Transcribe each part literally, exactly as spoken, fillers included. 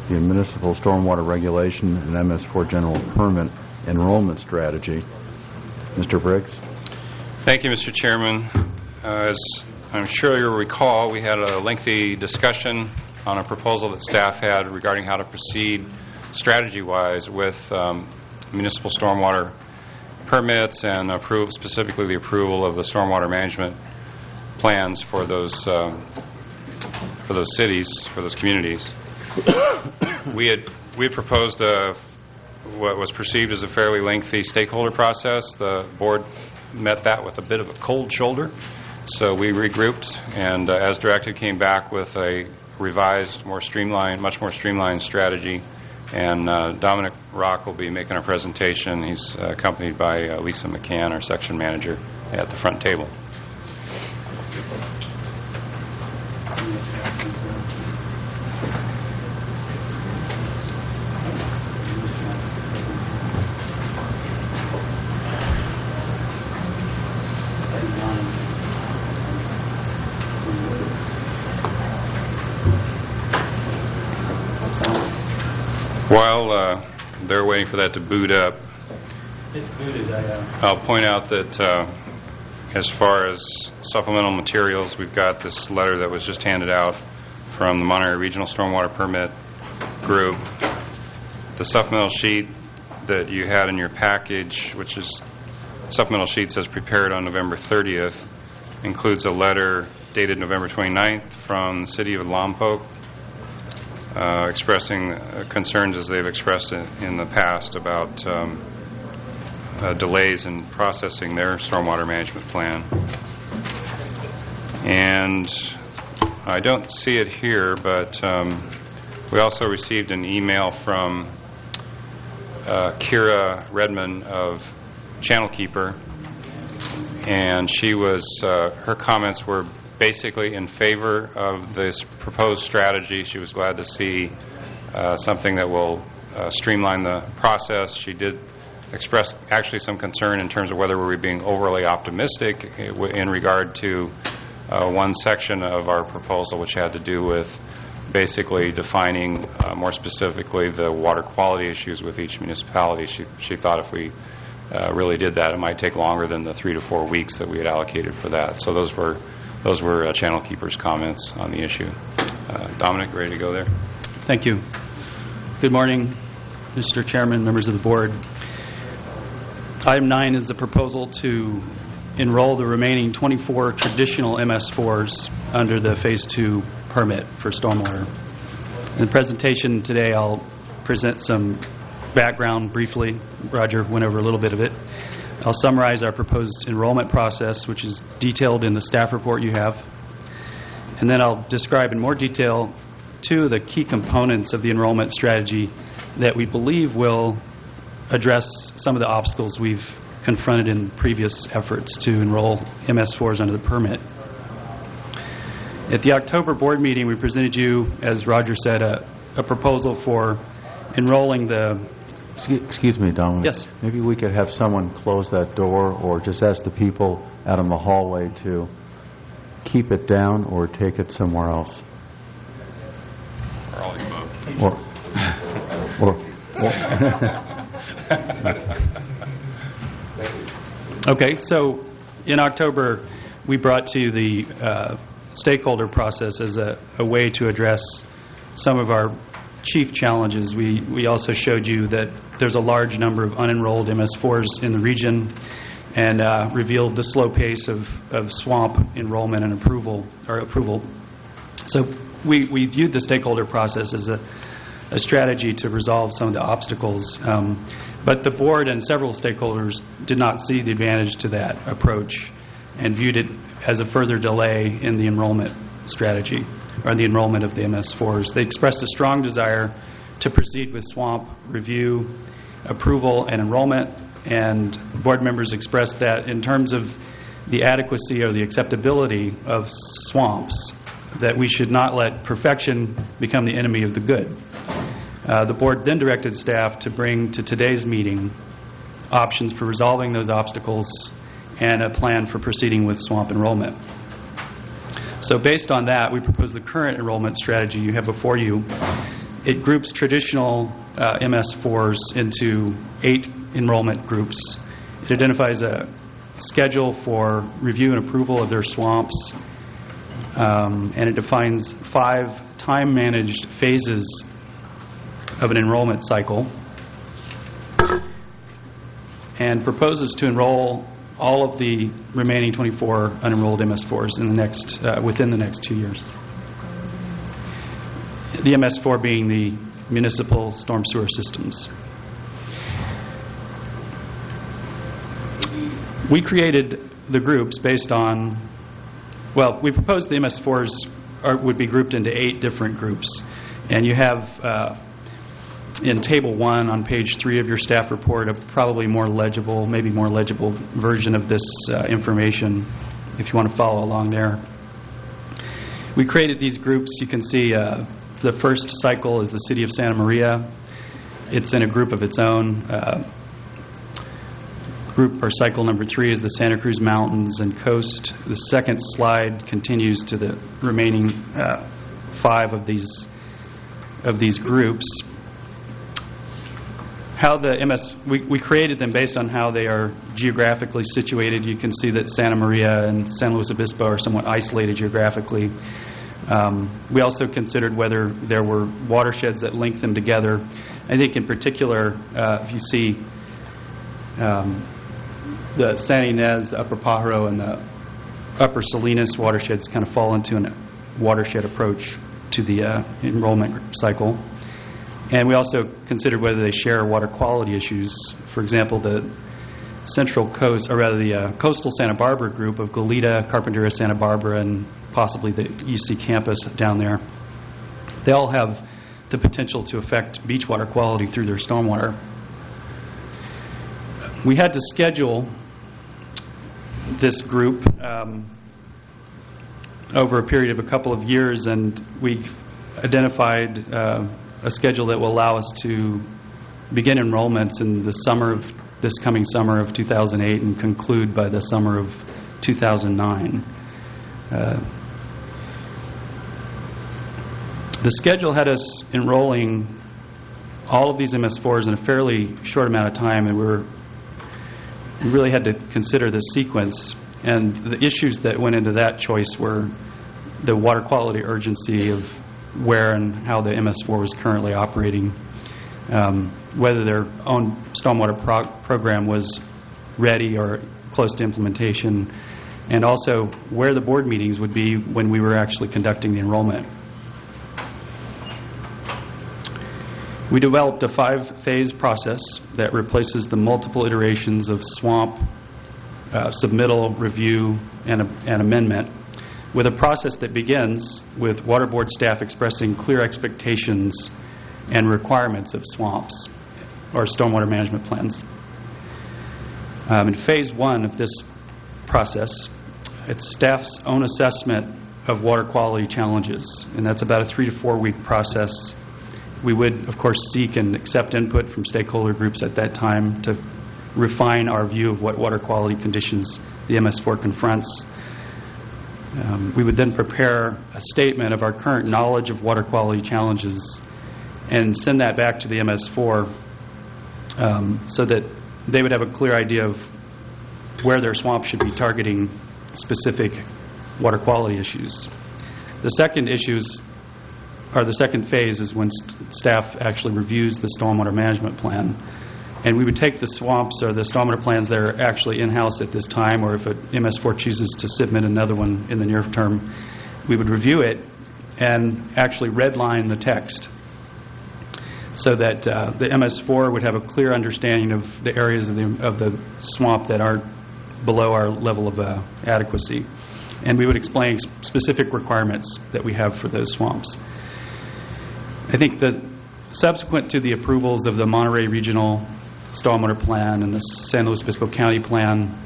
the municipal stormwater regulation and M S four general permit enrollment strategy. Mister Briggs. Thank you, Mister Chairman. Uh, as I'm sure you'll recall, we had a lengthy discussion on a proposal that staff had regarding how to proceed strategy-wise with um, municipal stormwater permits and approve, specifically the approval of the stormwater management plans for those uh, for those cities, for those communities. we had we had proposed a, what was perceived as a fairly lengthy stakeholder process. The board met that with a bit of a cold shoulder, so we regrouped and, uh, as directed, came back with a revised, more streamlined, much more streamlined strategy. And uh, Dominic Rock will be making our presentation. He's uh, accompanied by uh, Lisa McCann, our section manager, at the front table. While uh, they're waiting for that to boot up, it's booted, I, uh... I'll point out that uh, as far as supplemental materials, we've got this letter that was just handed out from the Monterey Regional Stormwater Permit Group. The supplemental sheet that you had in your package, which is supplemental sheet says prepared on November thirtieth, includes a letter dated November twenty-ninth from the City of Lompoc, Uh, expressing uh, concerns as they've expressed it in the past about um, uh, delays in processing their stormwater management plan. And I don't see it here, but um, we also received an email from uh, Kira Redman of Channel Keeper, and she was uh, her comments were basically in favor of this proposed strategy. She was glad to see uh, something that will uh, streamline the process. She did express actually some concern in terms of whether we were being overly optimistic in regard to uh, one section of our proposal, which had to do with basically defining uh, more specifically the water quality issues with each municipality. She, she thought if we uh, really did that, it might take longer than the three to four weeks that we had allocated for that. So those were Those were uh, Channel Keeper's comments on the issue. Uh, Dominic, ready to go there? Thank you. Good morning, Mister Chairman, members of the board. Item nine is the proposal to enroll the remaining twenty-four traditional M S fours under the Phase two permit for stormwater. In the presentation today, I'll present some background briefly. Roger went over a little bit of it. I'll summarize our proposed enrollment process, which is detailed in the staff report you have. And then I'll describe in more detail two of the key components of the enrollment strategy that we believe will address some of the obstacles we've confronted in previous efforts to enroll M S fours under the permit. At the October board meeting, we presented you, as Roger said, a, a proposal for enrolling the Excuse me, Dominic. Yes. Maybe we could have someone close that door or just ask the people out in the hallway to keep it down or take it somewhere else. Or all the above. Or, or, or. Okay, so in October, we brought to you the uh, stakeholder process as a, a way to address some of our chief challenges. We, we also showed you that there's a large number of unenrolled M S fours in the region and uh, revealed the slow pace of, of swamp enrollment and approval or approval. So we, we viewed the stakeholder process as a, a strategy to resolve some of the obstacles. Um, but the board and several stakeholders did not see the advantage to that approach and viewed it as a further delay in the enrollment strategy or the enrollment of the M S fours. They expressed a strong desire to proceed with swamp review, approval, and enrollment, and board members expressed that in terms of the adequacy or the acceptability of swamps, that we should not let perfection become the enemy of the good. Uh, the board then directed staff to bring to today's meeting options for resolving those obstacles and a plan for proceeding with swamp enrollment. So based on that, we propose the current enrollment strategy you have before you. it groups traditional uh, M S fours into eight enrollment groups. It identifies a schedule for review and approval of their swamps, um, and it defines five time-managed phases of an enrollment cycle, and proposes to enroll all of the remaining twenty-four unenrolled M S fours in the next uh, within the next two years. The M S four being the municipal storm sewer systems. We created the groups based on, well, we proposed the M S fours are, would be grouped into eight different groups. And you have, uh, in Table one on page three of your staff report, a probably more legible, maybe more legible version of this uh, information, if you want to follow along there. We created these groups. You can see uh, the first cycle is the city of Santa Maria. It's in a group of its own. Uh, Group or cycle number three is the Santa Cruz Mountains and Coast. The second slide continues to the remaining uh, five of these of these groups. How the M S we, we created them based on how they are geographically situated. You can see that Santa Maria and San Luis Obispo are somewhat isolated geographically. Um, we also considered whether there were watersheds that linked them together. I think in particular, uh, if you see um, the Santa Ynez, the Upper Pajaro, and the Upper Salinas watersheds kind of fall into a watershed approach to the uh, enrollment cycle. And we also considered whether they share water quality issues. For example, the Central Coast, or rather the uh, Coastal Santa Barbara group of Goleta, Carpintero, Santa Barbara, and possibly the U C campus down there, they all have the potential to affect beach water quality through their stormwater. We had to schedule this group um, over a period of a couple of years, and we identified uh, a schedule that will allow us to begin enrollments in the summer of this coming summer of two thousand eight and conclude by the summer of two thousand nine. Uh, the schedule had us enrolling all of these M S fours in a fairly short amount of time, and we were We really had to consider the sequence, and the issues that went into that choice were the water quality urgency of where and how the M S four was currently operating, um, whether their own stormwater pro- program was ready or close to implementation, and also where the board meetings would be when we were actually conducting the enrollment. We developed a five-phase process that replaces the multiple iterations of SWAMP, uh, submittal, review, and, a, and amendment, with a process that begins with Water Board staff expressing clear expectations and requirements of SWAMPs, or stormwater management plans. Um, in phase one of this process, it's staff's own assessment of water quality challenges, and that's about a three to four week process. We would, of course, seek and accept input from stakeholder groups at that time to refine our view of what water quality conditions the M S four confronts. Um, we would then prepare a statement of our current knowledge of water quality challenges and send that back to the M S four um, so that they would have a clear idea of where their swamp should be targeting specific water quality issues. The second issues, or the second phase, is when st- staff actually reviews the stormwater management plan. And we would take the swamps or the stormwater plans that are actually in-house at this time, or if a M S four chooses to submit another one in the near term, we would review it and actually redline the text so that uh, the M S four would have a clear understanding of the areas of the, of the swamp that are below our level of uh, adequacy. And we would explain specific requirements that we have for those swamps. I think that subsequent to the approvals of the Monterey Regional Stormwater Plan and the San Luis Obispo County Plan,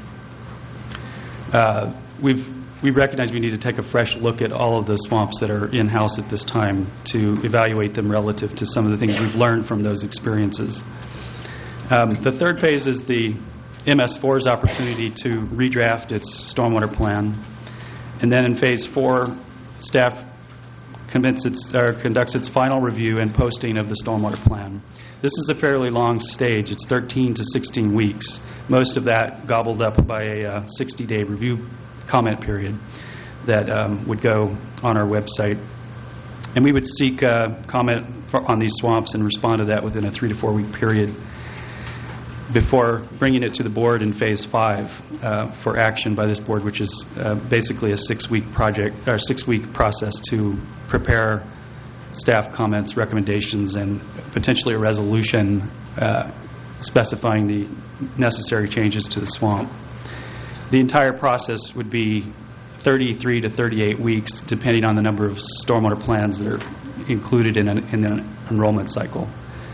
uh, we've we recognize we need to take a fresh look at all of the swamps that are in-house at this time to evaluate them relative to some of the things we've learned from those experiences. Um, the third phase is the M S four's opportunity to redraft its stormwater plan. And then in phase four, staff commits its, or conducts its final review and posting of the stormwater plan. This is a fairly long stage. It's thirteen to sixteen weeks, most of that gobbled up by a sixty-day review comment period that um, would go on our website. And we would seek uh, comment for, on these swamps and respond to that within a three to four week period before bringing it to the board in phase five uh, for action by this board, which is uh, basically a six-week project or six-week process to prepare staff comments, recommendations, and potentially a resolution uh, specifying the necessary changes to the swamp. The entire process would be thirty-three to thirty-eight weeks, depending on the number of stormwater plans that are included in an, in an enrollment cycle.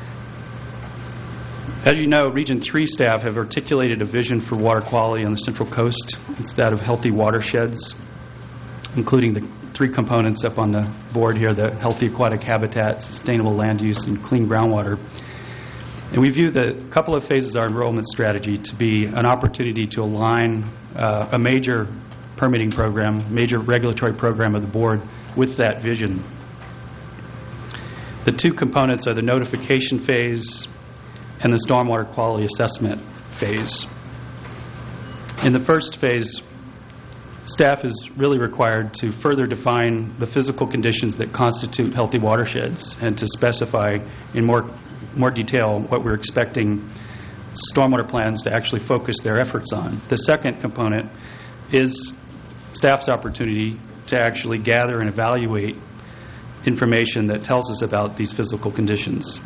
As you know, Region three staff have articulated a vision for water quality on the Central Coast. It's that of healthy watersheds, including the three components up on the board here, the healthy aquatic habitat, sustainable land use, and clean groundwater. And we view the couple of phases of our enrollment strategy to be an opportunity to align uh, a major permitting program, major regulatory program of the board with that vision. The two components are the notification phase and the stormwater quality assessment phase. In the first phase, staff is really required to further define the physical conditions that constitute healthy watersheds and to specify in more, more detail what we're expecting stormwater plans to actually focus their efforts on. The second component is staff's opportunity to actually gather and evaluate information that tells us about these physical conditions.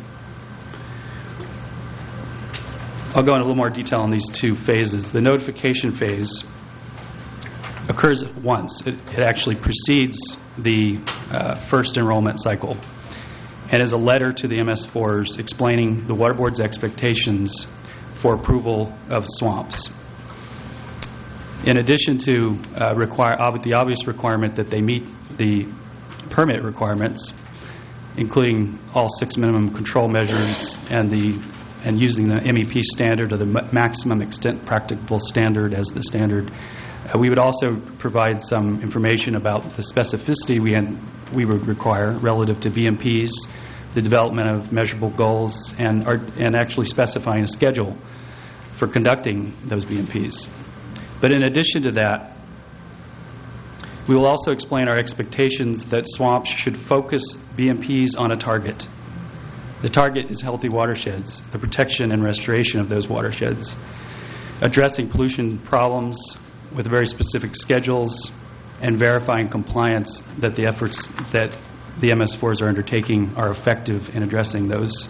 I'll go into a little more detail on these two phases. The notification phase occurs once. It, it actually precedes the uh, first enrollment cycle and is a letter to the M S fours explaining the Water Board's expectations for approval of swamps. In addition to uh, require, ob- the obvious requirement that they meet the permit requirements, including all six minimum control measures and the and using the M E P standard or the m- maximum extent practicable standard as the standard. Uh, we would also provide some information about the specificity we, had, we would require relative to B M Ps, the development of measurable goals, and, our, and actually specifying a schedule for conducting those B M Ps. But in addition to that, we will also explain our expectations that swamps should focus B M Ps on a target. The target is healthy watersheds, the protection and restoration of those watersheds, addressing pollution problems with very specific schedules, and verifying compliance that the efforts that the M S fours are undertaking are effective in addressing those.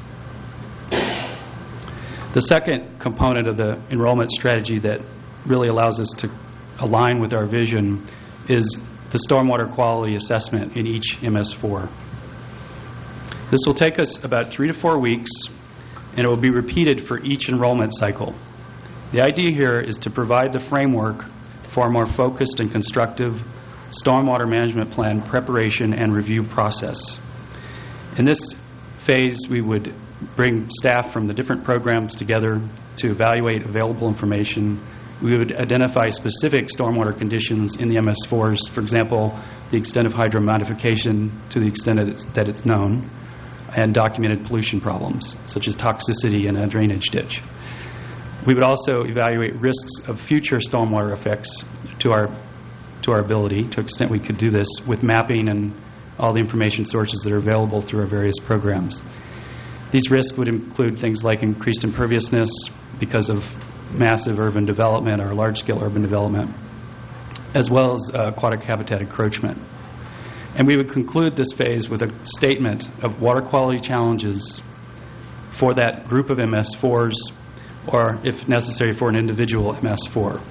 The second component of the enrollment strategy that really allows us to align with our vision is the stormwater quality assessment in each M S four. This will take us about three to four weeks, and it will be repeated for each enrollment cycle. The idea here is to provide the framework for a more focused and constructive stormwater management plan preparation and review process. In this phase, we would bring staff from the different programs together to evaluate available information. We would identify specific stormwater conditions in the M S fours, for example, the extent of hydromodification to the extent that it's, that it's known, and documented pollution problems, such as toxicity in a drainage ditch. We would also evaluate risks of future stormwater effects to our to our ability, to the extent we could do this, with mapping and all the information sources that are available through our various programs. These risks would include things like increased imperviousness because of massive urban development or large-scale urban development, as well as uh, aquatic habitat encroachment. And we would conclude this phase with a statement of water quality challenges for that group of M S fours, or if necessary for an individual M S four.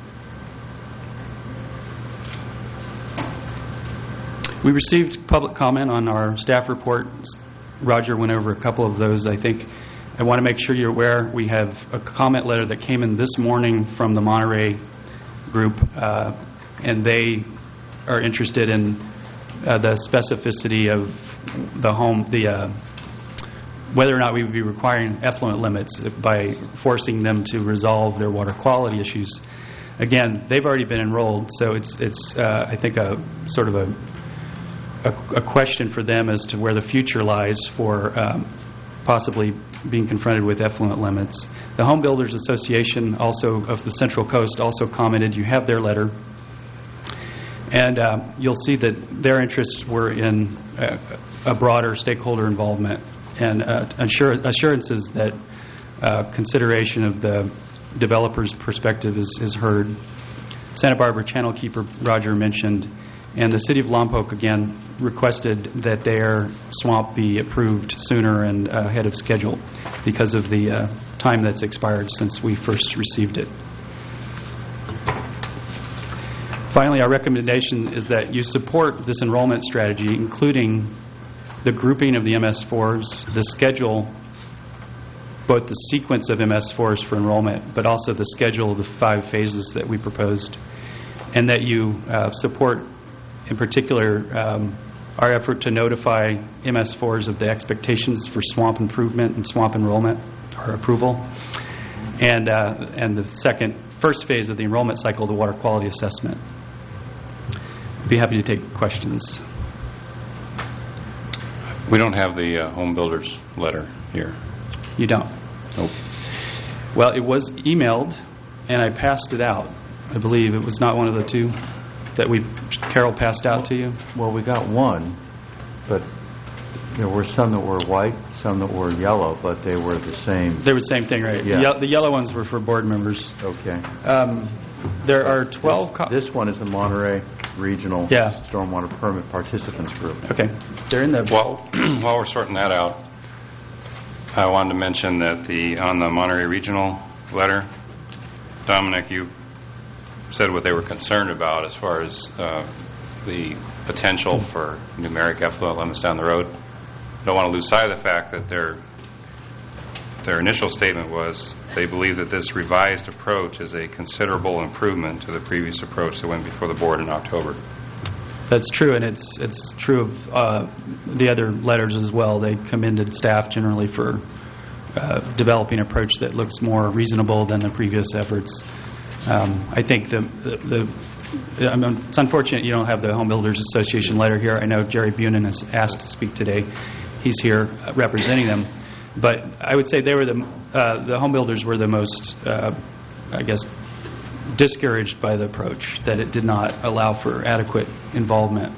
We received public comment on our staff report. Roger went over a couple of those, I think. I want to make sure you're aware we have a comment letter that came in this morning from the Monterey group, uh, and they are interested in Uh, the specificity of the home, the uh, whether or not we would be requiring effluent limits by forcing them to resolve their water quality issues. Again, they've already been enrolled, so it's it's uh, I think a sort of a a, a question for them as to where the future lies for um, possibly being confronted with effluent limits. The Home Builders Association also of the Central Coast also commented. You have their letter. And uh, you'll see that their interests were in uh, a broader stakeholder involvement and uh, assur- assurances that uh, consideration of the developer's perspective is, is heard. Santa Barbara Channel Keeper, Roger mentioned, and the City of Lompoc, again, requested that their swamp be approved sooner and uh, ahead of schedule because of the uh, time that's expired since we first received it. Finally, our recommendation is that you support this enrollment strategy, including the grouping of the M S fours, the schedule, both the sequence of M S fours for enrollment, but also the schedule of the five phases that we proposed, and that you uh, support, in particular, um, our effort to notify M S fours of the expectations for swamp improvement and swamp enrollment or approval, and uh, and the second, first phase of the enrollment cycle, the water quality assessment. I'd be happy to take questions. We don't have the uh, home builders letter here. You don't? Nope. Well, it was emailed, and I passed it out. I believe it was not one of the two that we Carol passed out to you. Well, we got one, but there were some that were white, some that were yellow, but they were the same. They were the same thing, right? Yeah. The, ye- the yellow ones were for board members. Okay. Um, there are twelve... This, Co- this one is the Monterey Regional Yeah. Stormwater Permit Participants Group. okay. They're in the... While, while we're sorting that out, I wanted to mention that the on the Monterey Regional letter, Dominic, you said what they were concerned about as far as uh, the potential for numeric effluent limits down the road. I don't want to lose sight of the fact that their their initial statement was they believe that this revised approach is a considerable improvement to the previous approach that went before the board in October. That's true, and it's it's true of uh, the other letters as well. They commended staff generally for uh, developing an approach that looks more reasonable than the previous efforts. Um, I think the, the, the I mean, it's unfortunate you don't have the Home Builders Association letter here. I know Jerry Bunin has asked to speak today. He's here representing them. But I would say they were the uh, the home builders were the most, uh, I guess, discouraged by the approach, that it did not allow for adequate involvement.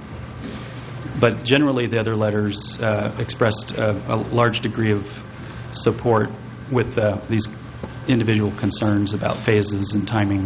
But generally, the other letters uh, expressed a, a large degree of support with uh, these individual concerns about phases and timing.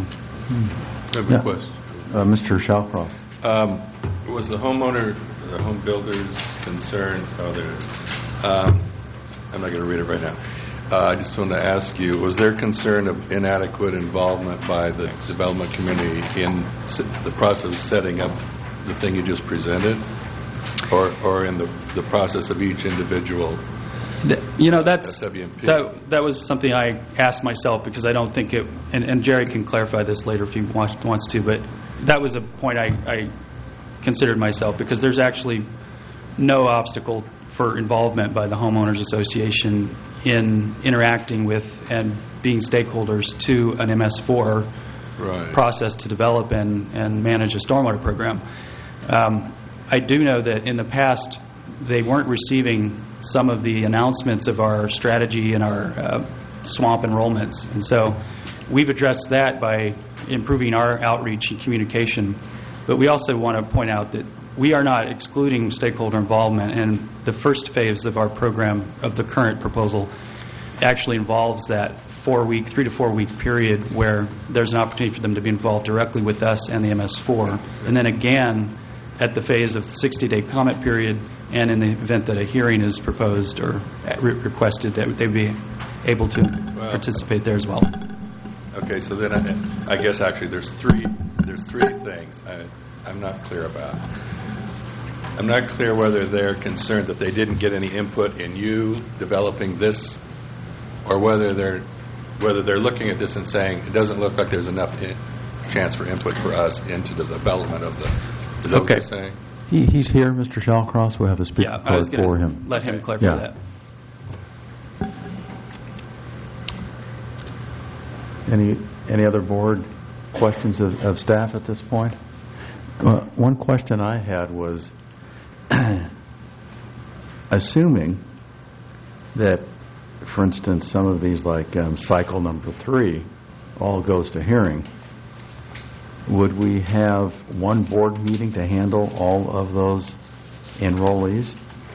I have a Yeah. question. Uh, Mister Shawcross. Um, was the homeowner, the home builders concerned, oh, there, um, I'm not going to read it right now. Uh, I just want to ask you, was there concern of inadequate involvement by the development community in s- the process of setting up the thing you just presented? Or, or in the, the process of each individual? Th- You know, that's S W M P. that that was something I asked myself, because I don't think it, and, and Jerry can clarify this later if he wants, wants to, but that was a point I, I considered myself, because there's actually no obstacle for involvement by the Homeowners Association in interacting with and being stakeholders to an M S four Right. process to develop and, and manage a stormwater program. Um, I do know that in the past they weren't receiving some of the announcements of our strategy and our uh, swamp enrollments. And so we've addressed that by improving our outreach and communication. But we also want to point out that we are not excluding stakeholder involvement, and the first phase of our program, of the current proposal, actually involves that four-week, three to four-week period where there's an opportunity for them to be involved directly with us and the M S four. And then again, at the phase of sixty-day comment period, and in the event that a hearing is proposed or re- requested, that they'd be able to Well, participate there as well. Okay, so then I, I guess actually there's three there's three things I, I'm not clear about. I'm not clear whether they're concerned that they didn't get any input in you developing this, or whether they're whether they're looking at this and saying it doesn't look like there's enough in, chance for input for us into the development of the. Is that what Okay. you're saying? He, he's here, Mister Shawcross. We'll have a speaker Yeah, I was card for going to him. let him clarify Yeah. that. Any any other board questions of, of staff at this point? Uh, one question I had was, assuming that, for instance, some of these, like um, cycle number three, all goes to hearing, would we have one board meeting to handle all of those enrollees?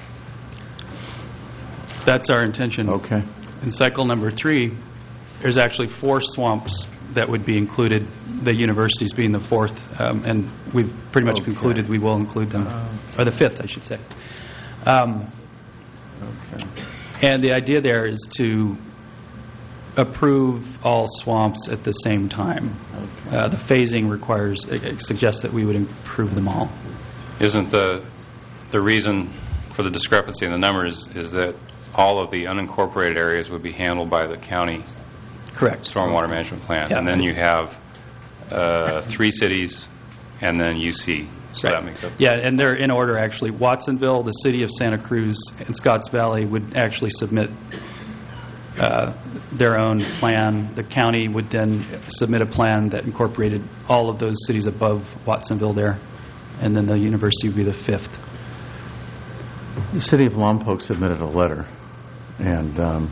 That's our intention. Okay. In cycle number three, there's actually four swamps that would be included, the universities being the fourth, um, and we've pretty much Okay. concluded we will include them, Uh, or the fifth, I should say. Um, Okay. and the idea there is to approve all swamps at the same time. Okay. Uh, the phasing requires, it it suggests that we would approve them all. Isn't the the reason for the discrepancy in the numbers is that all of the unincorporated areas would be handled by the county Correct. stormwater management plan, Yeah. and then you have uh, three cities, and then U C. So Right. that makes up. Yeah, and they're in order, actually. Watsonville, the city of Santa Cruz, and Scotts Valley would actually submit uh, their own plan. The county would then submit a plan that incorporated all of those cities above Watsonville there, and then the university would be the fifth. The city of Lompoc submitted a letter, and um,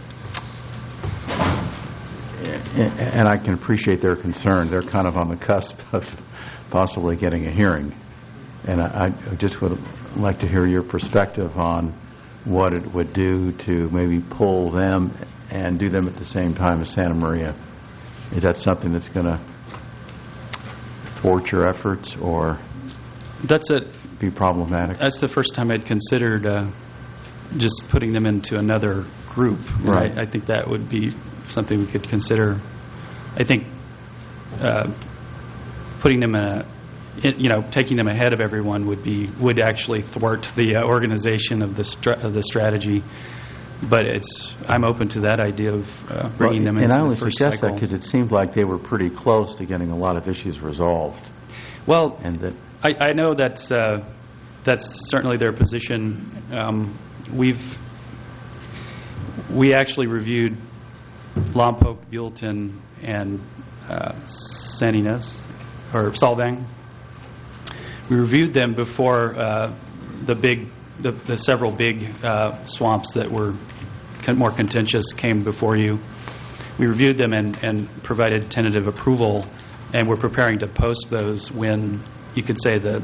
and I can appreciate their concern. They're kind of on the cusp of possibly getting a hearing, and I, I just would like to hear your perspective on what it would do to maybe pull them and do them at the same time as Santa Maria. Is that something that's going to thwart your efforts or That's it. be problematic? That's the first time I'd considered uh, just putting them into another group. And Right. I, I think that would be something we could consider. I think uh, putting them in a, in, you know, taking them ahead of everyone would be would actually thwart the uh, organization of the stra- of the strategy. But it's I'm open to that idea of uh, bringing them and into I only the first suggest cycle. that because it seemed like they were pretty close to getting a lot of issues resolved, Well, and that I, I know that's uh, that's certainly their position. Um, we've we actually reviewed Lompoc, Buellton, and uh, San Ynez or Solvang. We reviewed them before uh, the big, the, the several big uh, swamps that were con- more contentious came before you. We reviewed them and, and provided tentative approval, and we're preparing to post those when you could say the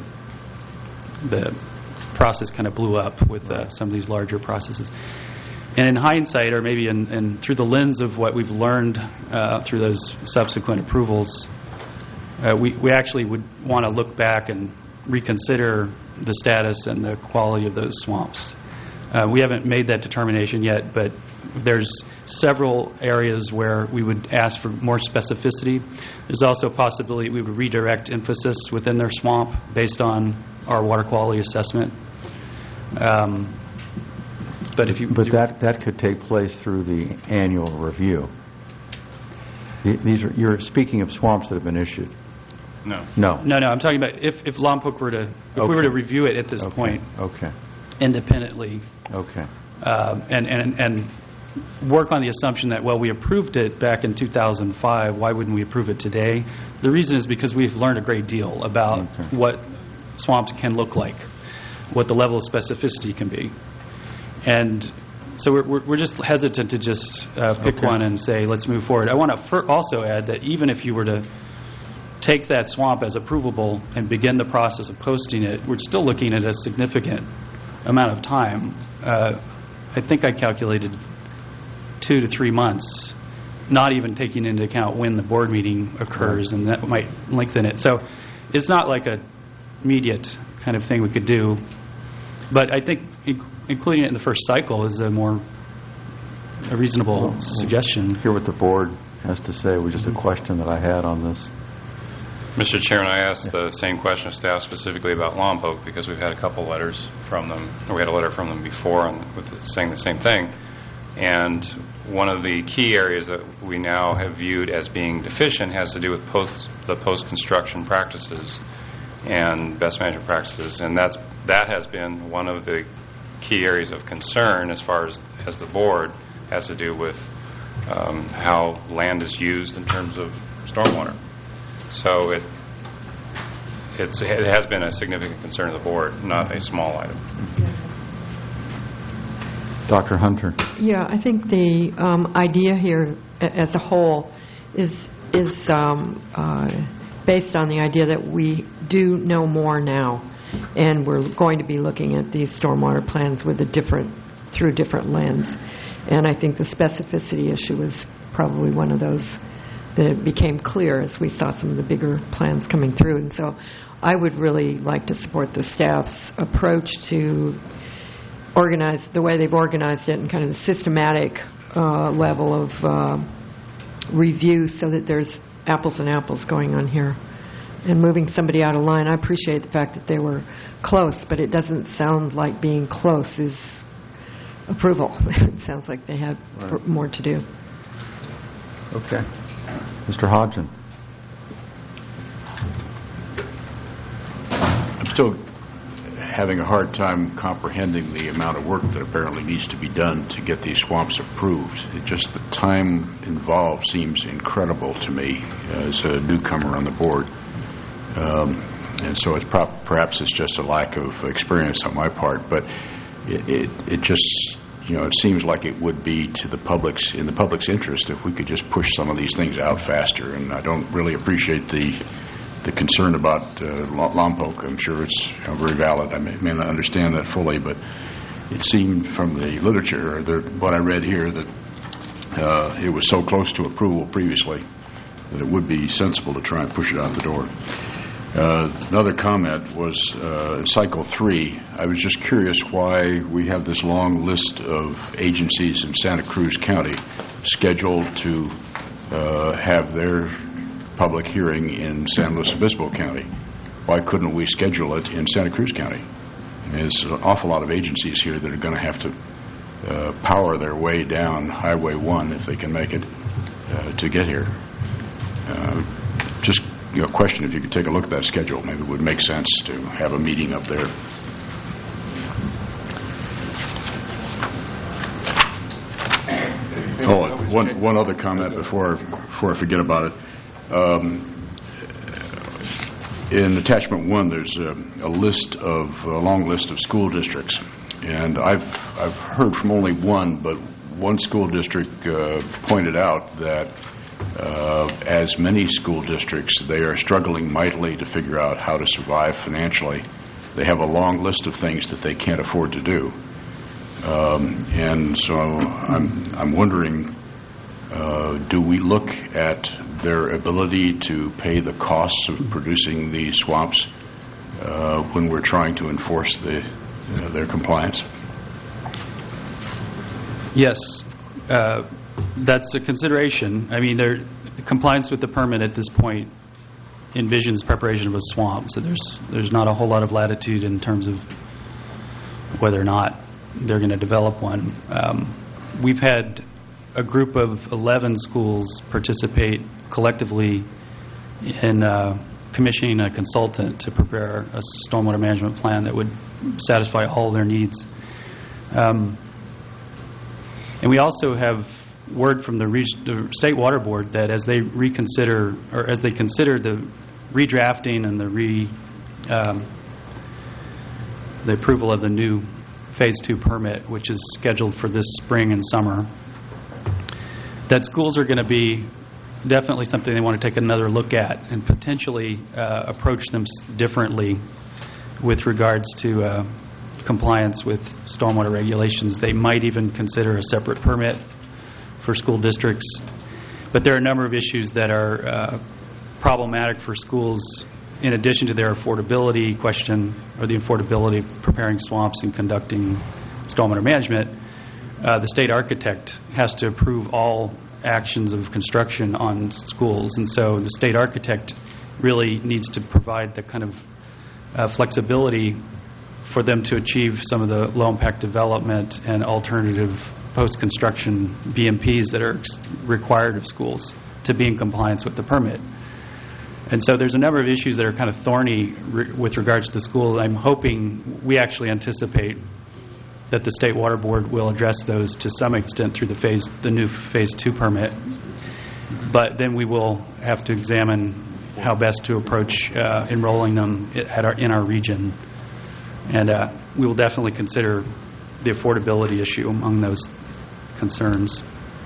the process kind of blew up with uh, some of these larger processes. And in hindsight, or maybe in, in through the lens of what we've learned uh, through those subsequent approvals, uh, we, we actually would want to look back and reconsider the status and the quality of those swamps. Uh, we haven't made that determination yet, but there's several areas where we would ask for more specificity. There's also a possibility we would redirect emphasis within their swamp based on our water quality assessment. Um, but if you but that that could take place through the annual review. The- These are you're speaking of swamps that have been issued. No. No. no, no, I'm talking about if if Lompoc were to if we were Okay. to review it at this Okay. point Okay. independently. Okay. Um, and, and, and work on the assumption that, well, we approved it back in two thousand five, why wouldn't we approve it today? The reason is because we've learned a great deal about Okay. what swamps can look like, what the level of specificity can be. And so we're, we're, we're just hesitant to just uh, pick Okay. one and say, let's move forward. I want to fir- also add that even if you were to take that swamp as approvable and begin the process of posting it, we're still looking at a significant amount of time. Uh, I think I calculated two to three months, not even taking into account when the board meeting occurs, and that might lengthen it. So it's not like a immediate kind of thing we could do. But I think in- including it in the first cycle is a more a reasonable suggestion. Hear what the board has to say. Was just a question that I had on this. Mister Chairman, I asked the same question of staff specifically about Lompoc because we've had a couple letters from them, or we had a letter from them before on, with the, saying the same thing. And one of the key areas that we now have viewed as being deficient has to do with post, the post-construction practices and best management practices, and that's that has been one of the key areas of concern as far as as the board has to do with um, how land is used in terms of stormwater. So it it's, it has been a significant concern of the board, not a small item. Doctor Hunter. Yeah, I think the um, idea here a- as a whole is is um, uh, based on the idea that we do know more now, and we're going to be looking at these stormwater plans with a different, through a different lens. And I think the specificity issue is probably one of those that became clear as we saw some of the bigger plans coming through. And so I would really like to support the staff's approach to organize the way they've organized it and kind of the systematic uh, level of uh, review so that there's apples and apples going on here. And moving somebody out of line, I appreciate the fact that they were close, but it doesn't sound like being close is approval. It sounds like they had Right. more to do. Okay. Mister Hodgson. I'm still having a hard time comprehending the amount of work that apparently needs to be done to get these swamps approved. It just the time involved seems incredible to me as a newcomer on the board. Um, and so it's prop- perhaps it's just a lack of experience on my part, but it, it, it just, you know, it seems like it would be to the public's, in the public's interest if we could just push some of these things out faster. And I don't really appreciate the the concern about uh, Lompoc. I'm sure it's, you know, very valid. I may, may not understand that fully, but it seemed from the literature, or the, what I read here, that uh, it was so close to approval previously that it would be sensible to try and push it out the door. Uh, another comment was uh, cycle three. I was just curious why we have this long list of agencies in Santa Cruz County scheduled to uh, have their public hearing in San Luis Obispo County. Why couldn't we schedule it in Santa Cruz County? There's an awful lot of agencies here that are going to have to uh, power their way down Highway one, if they can make it, uh, to get here. Uh, just you know, question if you could take a look at that schedule. Maybe it would make sense to have a meeting up there. Oh, one, one other comment before, before I forget about it. Um, in attachment one, there's a, a list of, a long list of school districts. And I've, I've heard from only one, but one school district uh, pointed out that Uh, as many school districts, they are struggling mightily to figure out how to survive financially. They have a long list of things that they can't afford to do. Um, and so I'm, I'm wondering, uh, do we look at their ability to pay the costs of producing these swamps uh, when we're trying to enforce the, uh, their compliance? Yes. Uh, That's a consideration. I mean, there, compliance with the permit at this point envisions preparation of a swamp, so there's there's not a whole lot of latitude in terms of whether or not they're going to develop one. Um, we've had a group of eleven schools participate collectively in uh, commissioning a consultant to prepare a stormwater management plan that would satisfy all their needs. Um, and we also have word from the, reg- the State Water Board that as they reconsider, or as they consider the redrafting and the re, um, the approval of the new Phase Two permit, which is scheduled for this spring and summer, that schools are going to be definitely something they want to take another look at and potentially uh, approach them s- differently with regards to uh, compliance with stormwater regulations. They might even consider a separate permit for school districts. But there are a number of issues that are uh, problematic for schools in addition to their affordability question, or the affordability of preparing swamps and conducting stormwater management. Uh, the state architect has to approve all actions of construction on schools, and so the state architect really needs to provide the kind of uh, flexibility for them to achieve some of the low-impact development and alternative post-construction B M Ps that are ex- required of schools to be in compliance with the permit. And so there's a number of issues that are kind of thorny re- with regards to the school. I'm hoping, we actually anticipate that the State Water Board will address those to some extent through the phase, the new Phase Two permit. But then we will have to examine how best to approach uh, enrolling them i- at our, in our region. And uh, we will definitely consider the affordability issue among those concerns.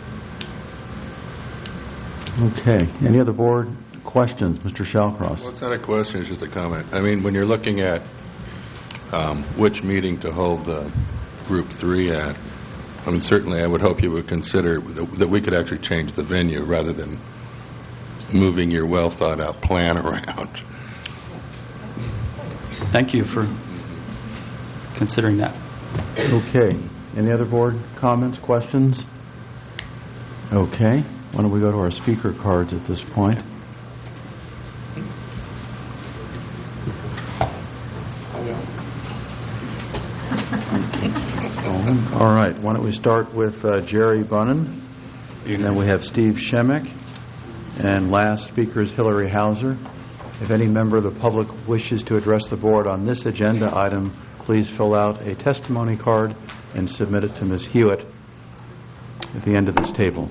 Okay. Any other board questions? Mister Shallcross? Well, it's not a question, it's just a comment. I mean, when you're looking at um, which meeting to hold the Group three at, I mean, certainly I would hope you would consider that that we could actually change the venue rather than moving your well-thought-out plan around. Thank you for considering that. Okay. Any other board comments, questions? Okay. Why don't we go to our speaker cards at this point? All right. Why don't we start with uh, Jerry Bunnan, and then we have Steve Shemek, and last speaker is Hillary Hauser. If any member of the public wishes to address the board on this agenda item, please fill out a testimony card and submit it to Miz Hewitt at the end of this table.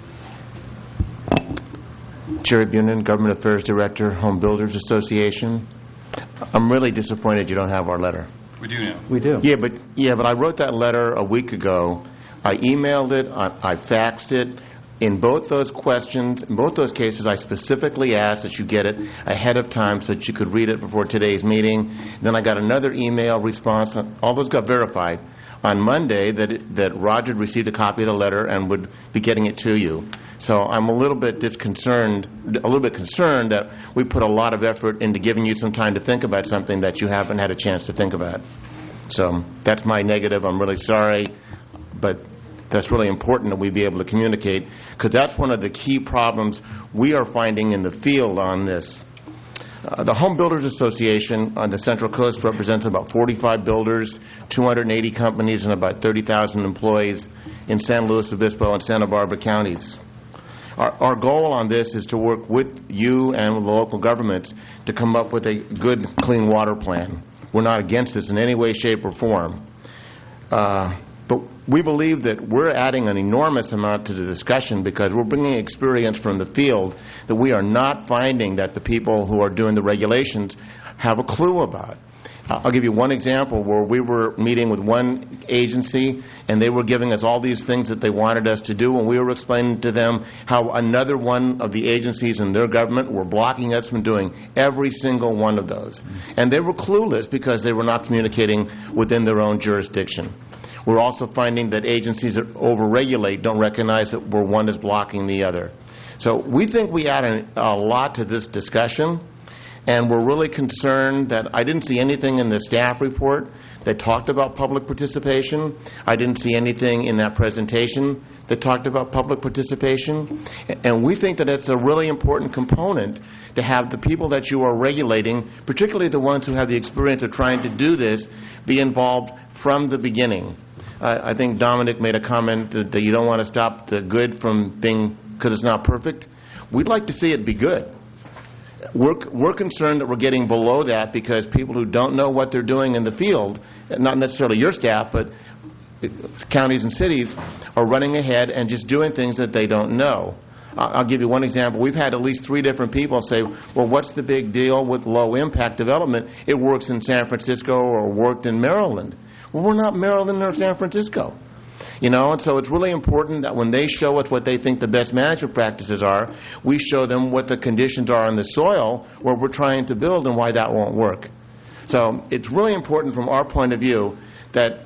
Jerry Bunin, Government Affairs Director, Home Builders Association. I'm really disappointed you don't have our letter. We do now. We do. Yeah, but yeah, but I wrote that letter a week ago. I emailed it. I, I faxed it. In both those questions, in both those cases, I specifically asked that you get it ahead of time so that you could read it before today's meeting. Then I got another email response. All those got verified on Monday that it, that Roger had received a copy of the letter and would be getting it to you. So I'm a little bit disconcerted, a little bit concerned that we put a lot of effort into giving you some time to think about something that you haven't had a chance to think about. So that's my negative. I'm really sorry, but that's really important that we be able to communicate, because that's one of the key problems we are finding in the field on this. Uh, the Home Builders Association on the Central Coast represents about forty-five builders, two hundred eighty companies, and about thirty thousand employees in San Luis Obispo and Santa Barbara counties. Our, our goal on this is to work with you and with the local governments to come up with a good, clean water plan. We're not against this in any way, shape, or form. Uh, but we believe that we're adding an enormous amount to the discussion because we're bringing experience from the field that we are not finding that the people who are doing the regulations have a clue about. I'll give you one example where we were meeting with one agency and they were giving us all these things that they wanted us to do, and we were explaining to them how another one of the agencies in their government were blocking us from doing every single one of those. And they were clueless because they were not communicating within their own jurisdiction. We're also finding that agencies that overregulate don't recognize that where one is blocking the other. So we think we add an, a lot to this discussion. And we're really concerned that I didn't see anything in the staff report that talked about public participation. I didn't see anything in that presentation that talked about public participation. And we think that it's a really important component to have the people that you are regulating, particularly the ones who have the experience of trying to do this, be involved from the beginning. Uh, I think Dominic made a comment that, that you don't want to stop the good from being, because it's not perfect. We'd like to see it be good. We're, we're concerned that we're getting below that because people who don't know what they're doing in the field, not necessarily your staff, but counties and cities, are running ahead and just doing things that they don't know. I'll give you one example. We've had at least three different people say, well, what's the big deal with low-impact development? It works in San Francisco or worked in Maryland. Well, we're not Maryland or San Francisco. You know, and so it's really important that when they show us what they think the best management practices are, we show them what the conditions are on the soil where we're trying to build and why that won't work. So it's really important from our point of view that,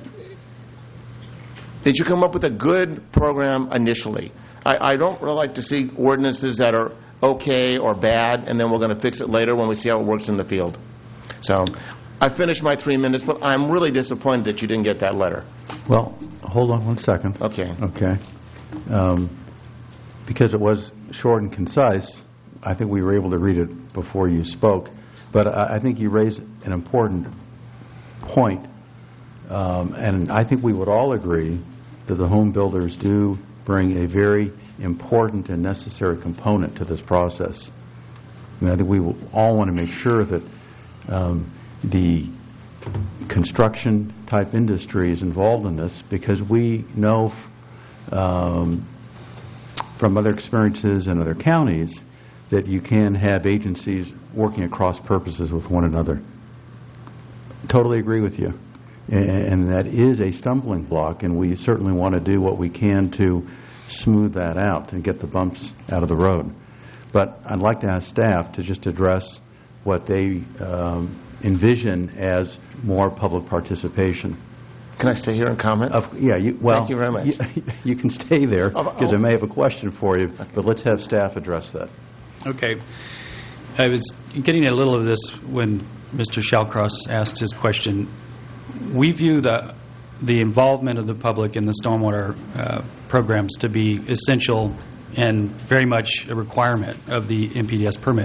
that you come up with a good program initially. I, I don't really like to see ordinances that are okay or bad, and then we're going to fix it later when we see how it works in the field. So I finished my three minutes, but I'm really disappointed that you didn't get that letter. Well, hold on one second. Okay. Okay. Um, because it was short and concise, I think we were able to read it before you spoke. But I, I think you raised an important point. Um, and I think we would all agree that the home builders do bring a very important and necessary component to this process. I mean, I think we will all want to make sure that um, the construction type industry is involved in this, because we know um, from other experiences in other counties that you can have agencies working at cross purposes with one another. Totally agree with you. And, and that is a stumbling block, and we certainly want to do what we can to smooth that out and get the bumps out of the road. But I'd like to ask staff to just address what they um, envision as more public participation. Can I stay here and comment? Of, yeah, you, well, Thank you very much. You, you can stay there because I may have a question for you, but let's have staff address that. Okay. I was getting a little of this when Mister Shallcross asked his question. We view the the involvement of the public in the stormwater uh, programs to be essential and very much a requirement of the M P D S permit.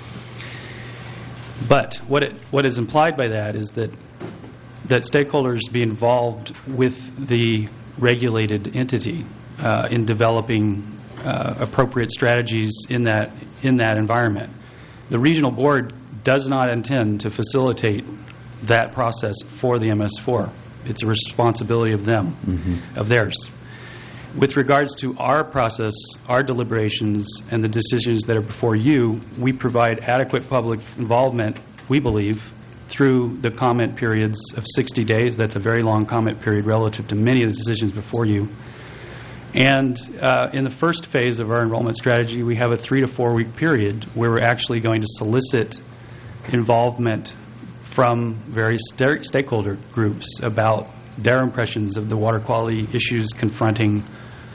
But what it what is implied by that is that that stakeholders be involved with the regulated entity uh, in developing uh, appropriate strategies in that in that environment. The regional board does not intend to facilitate that process for the M S four. It's a responsibility of them, mm-hmm. of theirs. With regards to our process, our deliberations, and the decisions that are before you, we provide adequate public involvement, we believe, through the comment periods of sixty days. That's a very long comment period relative to many of the decisions before you. And uh, in the first phase of our enrollment strategy, we have a three to four week period where we're actually going to solicit involvement from various st- stakeholder groups about their impressions of the water quality issues confronting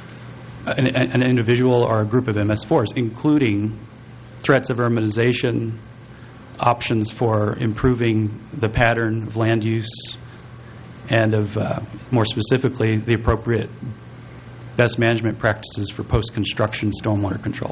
an, an individual or a group of M S fours, including threats of urbanization, options for improving the pattern of land use, and of, uh, more specifically, the appropriate best management practices for post-construction stormwater control.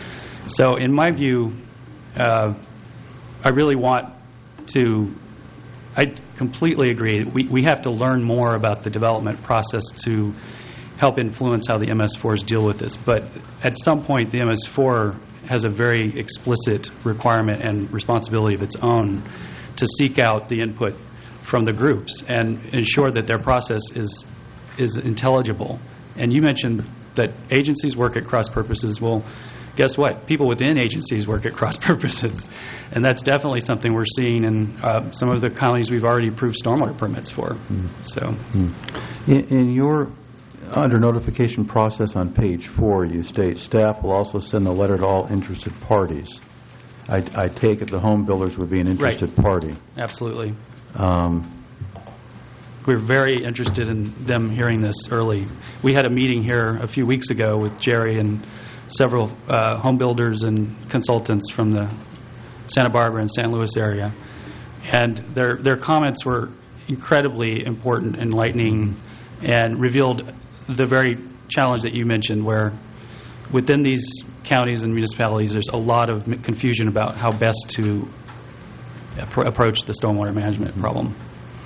So in my view, uh, I really want to, I completely agree. We, we have to learn more about the development process to help influence how the M S fours deal with this. But at some point, the M S four has a very explicit requirement and responsibility of its own to seek out the input from the groups and ensure that their process is is intelligible. And you mentioned that agencies work at cross purposes. Well, guess what? People within agencies work at cross purposes. And that's definitely something we're seeing in uh, some of the counties we've already approved stormwater permits for. Mm. So, mm. in, in your under notification process on page four, you state staff will also send a letter to all interested parties. I, I take it the home builders would be an interested right. party. Absolutely. Um, We're very interested in them hearing this early. We had a meeting here a few weeks ago with Jerry and several uh, home builders and consultants from the Santa Barbara and San Luis area. And their their comments were incredibly important, enlightening, and revealed the very challenge that you mentioned, where within these counties and municipalities there's a lot of confusion about how best to appro- approach the stormwater management mm-hmm. problem.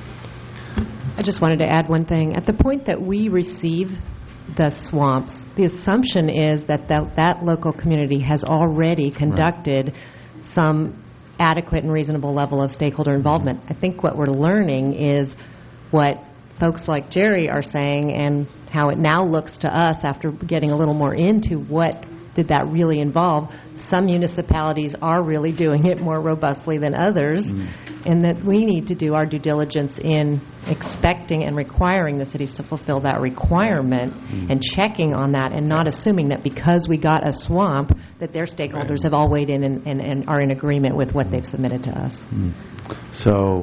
I just wanted to add one thing. At the point that we receive the swamps, the assumption is that that, that local community has already conducted right. some adequate and reasonable level of stakeholder involvement. I think what we're learning is what folks like Jerry are saying and how it now looks to us after getting a little more into what did that really involve. Some municipalities are really doing it more robustly than others, mm. and that we need to do our due diligence in expecting and requiring the cities to fulfill that requirement mm. and checking on that and not assuming that because we got a swamp that their stakeholders right. have all weighed in and, and, and are in agreement with what they've submitted to us. Mm. So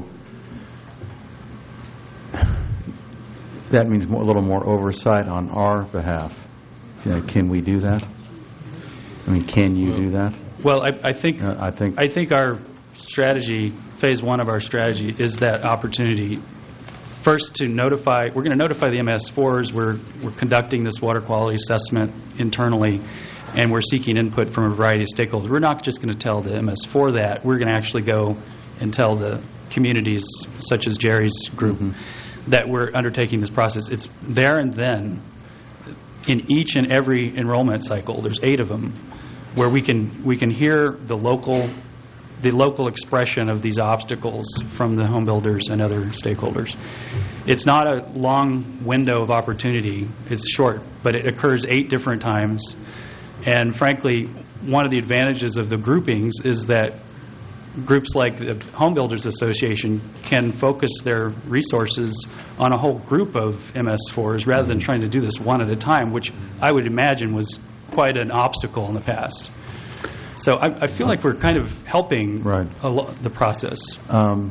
that means more, a little more oversight on our behalf. Uh, can we do that? I mean, can you do that? Well, I, I think uh, I think I think our strategy, phase one of our strategy, is that opportunity. First, to notify. We're going to notify the M S fours. We're we're conducting this water quality assessment internally, and we're seeking input from a variety of stakeholders. We're not just going to tell the M S four that. We're going to actually go and tell the communities, such as Jerry's group, mm-hmm. that we're undertaking this process. It's there and then. In each and every enrollment cycle, there's eight of them, where we can we can hear the local the local expression of these obstacles from the home builders and other stakeholders. It's not a long window of opportunity. It's short, but it occurs eight different times. And frankly, one of the advantages of the groupings is that groups like the Home Builders Association can focus their resources on a whole group of M S fours rather than trying to do this one at a time, which I would imagine was quite an obstacle in the past. So I, I feel like we're kind of helping Right. a lo- the process. Um,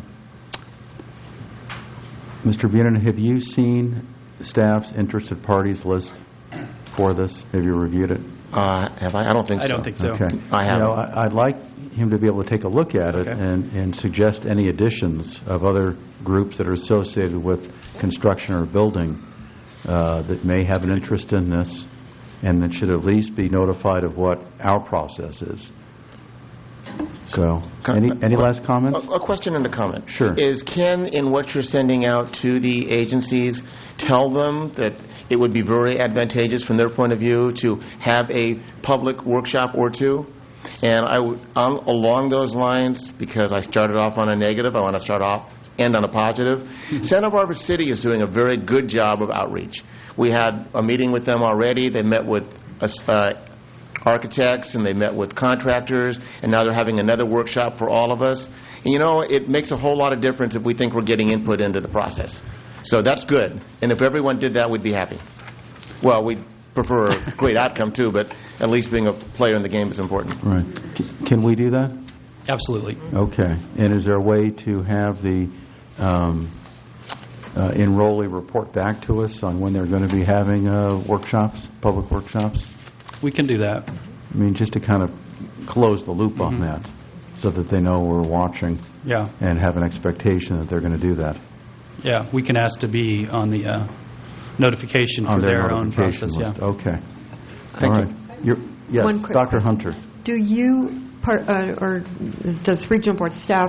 Mister Bunin, have you seen staff's interested parties list for this? Have you reviewed it? Uh, have I? I don't think so. I don't think so. Okay. I You haven't. know, I- I'd like him to be able to take a look at it Okay. and, and suggest any additions of other groups that are associated with construction or building uh, that may have an interest in this, and that should at least be notified of what our process is. So, any, any last comments? A, a question and a comment. Sure. Is Ken, in what you're sending out to the agencies, tell them that it would be very advantageous from their point of view to have a public workshop or two? And I would, um, along those lines, because I started off on a negative, I want to start off, end on a positive. Santa Barbara City is doing a very good job of outreach. We had a meeting with them already. They met with us, uh, architects, and they met with contractors, and now they're having another workshop for all of us. And you know, it makes a whole lot of difference if we think we're getting input into the process. So that's good. And if everyone did that, we'd be happy. Well, we'd prefer a great outcome too, but at least being a player in the game is important. Right. C- Can we do that? Absolutely. Okay. And is there a way to have the um, uh, enrollee report back to us on when they're going to be having uh, workshops, public workshops? We can do that. I mean, just to kind of close the loop on that, so that they know we're watching Yeah. and have an expectation that they're going to do that. Yeah. We can ask to be on the uh, notification for On their, own notification process. list. Yeah. Okay. Thank All you. right. You're, yes, One quick Doctor question. Hunter. Do you, par- uh, or does regional board staff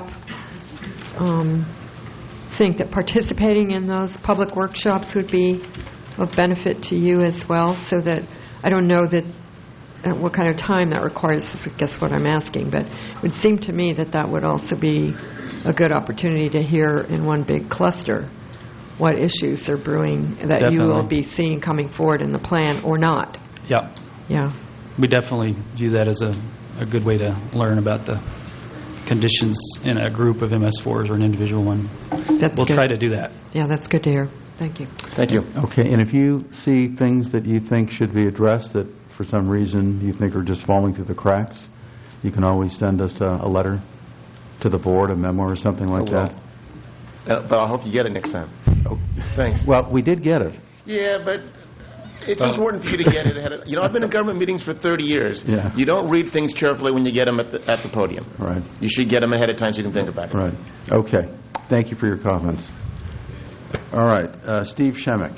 um, think that participating in those public workshops would be of benefit to you as well, so that, I don't know that, uh, what kind of time that requires, is I guess what I'm asking, but it would seem to me that that would also be a good opportunity to hear in one big cluster what issues are brewing that you will Definitely. be seeing coming forward in the plan or not. Yeah. Yeah. We definitely view that as a, a good way to learn about the conditions in a group of M S fours or an individual one. That's We'll good. try to do that. Yeah, that's good to hear. Thank you. Thank you. Okay, and if you see things that you think should be addressed that for some reason you think are just falling through the cracks, you can always send us a, a letter to the board, a memo or something like I will. that. Uh, but I hope you get it next time. Oh, Thanks. well, we did get it. Yeah, but it's important for you to get it ahead of... You know, I've been in government meetings for thirty years. Yeah. You don't read things carefully when you get them at the, at the podium. Right, You should get them ahead of time so you can think about it. right. Okay, thank you for your comments. All right, uh, Steve Shemek.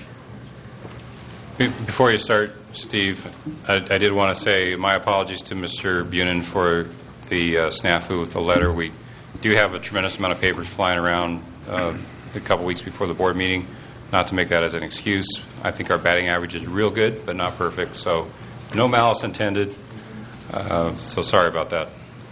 Be- Before you start, Steve, I I did want to say my apologies to Mister Bunin for the uh, snafu with the letter. We do have a tremendous amount of papers flying around uh, a couple weeks before the board meeting. Not to make that as an excuse. I think our batting average is real good, but not perfect, so no malice intended. Uh, So sorry about that.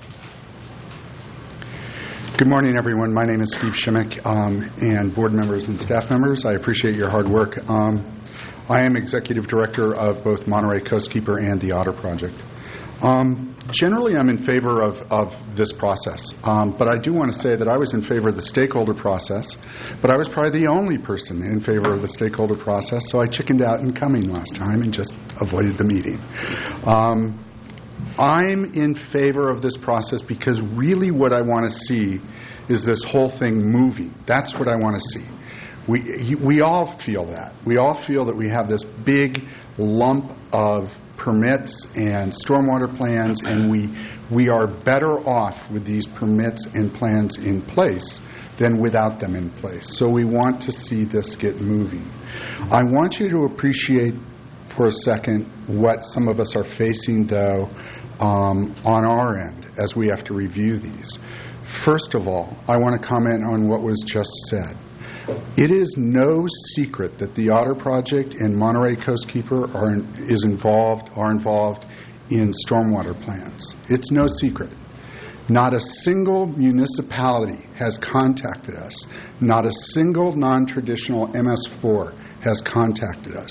Good morning, everyone. My name is Steve Shimmick, um, and board members and staff members. I appreciate your hard work. Um, I am executive director of both Monterey Coastkeeper and the Otter Project. Um, generally, I'm in favor of, of this process, um, but I do want to say that I was in favor of the stakeholder process, but I was probably the only person in favor of the stakeholder process, so I chickened out in coming last time and just avoided the meeting. Um, I'm in favor of this process because really what I want to see is this whole thing moving. That's what I want to see. We, we all feel that. We all feel that we have this big lump of permits and stormwater plans, and we we are better off with these permits and plans in place than without them in place. So we want to see this get moving. I want you to appreciate for a second what some of us are facing, though, um, on our end as we have to review these. First of all, I want to comment on what was just said. It is no secret that the Otter Project and Monterey Coastkeeper are in, is involved are involved in stormwater plans. It's no secret. Not a single municipality has contacted us. Not a single non-traditional M S four has contacted us.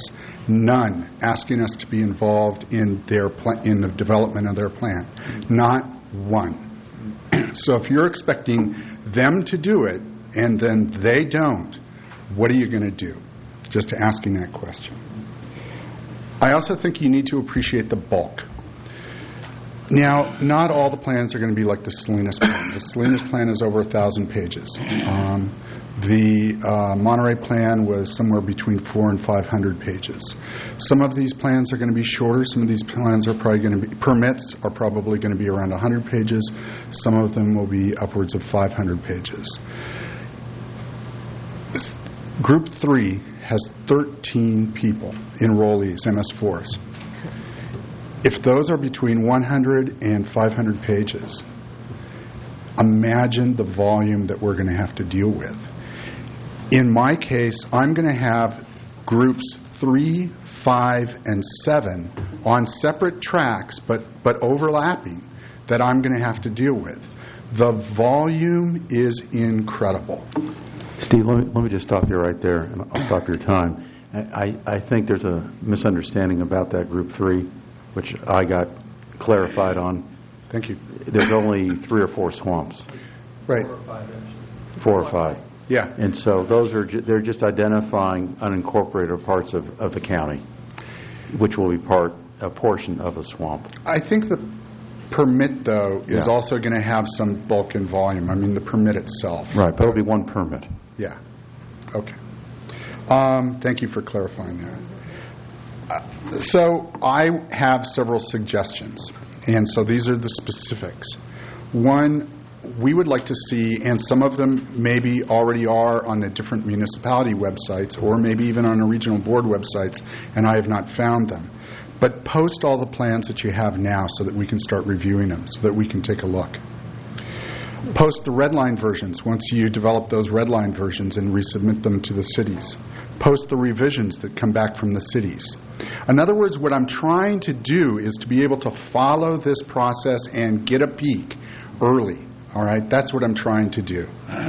None asking us to be involved in their pla- in the development of their plan. Not one. So if you're expecting them to do it and then they don't, what are you going to do? Just asking that question. I also think you need to appreciate the bulk. Now, not all the plans are going to be like the Salinas plan. The Salinas plan is over a thousand pages. Um, the uh, Monterey plan was somewhere between four and five hundred pages. Some of these plans are going to be shorter. Some of these plans are probably going to be permits are probably going to be around one hundred pages. Some of them will be upwards of five hundred pages. Group three has thirteen people, enrollees, M S fours. If those are between one hundred and five hundred pages, imagine the volume that we're going to have to deal with. In my case, I'm going to have groups three, five, and seven on separate tracks, but, but overlapping, that I'm going to have to deal with. The volume is incredible. Steve, let me, let me just stop you right there, and I'll stop your time. I, I think there's a misunderstanding about that group three, which I got clarified on. Thank you. There's only three or four swamps. Right. Four or five. Yeah. And so those are, ju- they're just identifying unincorporated parts of, of the county, which will be part, a portion of a swamp. I think the permit, though, is Yeah. also going to have some bulk and volume. I mean, the permit itself. Right, but it'll be one permit. Yeah. Okay. Um, thank you for clarifying that. Uh, so I have several suggestions, and so these are the specifics. One, we would like to see, and some of them maybe already are on the different municipality websites or maybe even on the regional board websites, and I have not found them. But post all the plans that you have now so that we can start reviewing them, so that we can take a look. Post the red line versions once you develop those red line versions and resubmit them to the cities. Post the revisions that come back from the cities. In other words, what I'm trying to do is to be able to follow this process and get a peek early. All right? That's what I'm trying to do.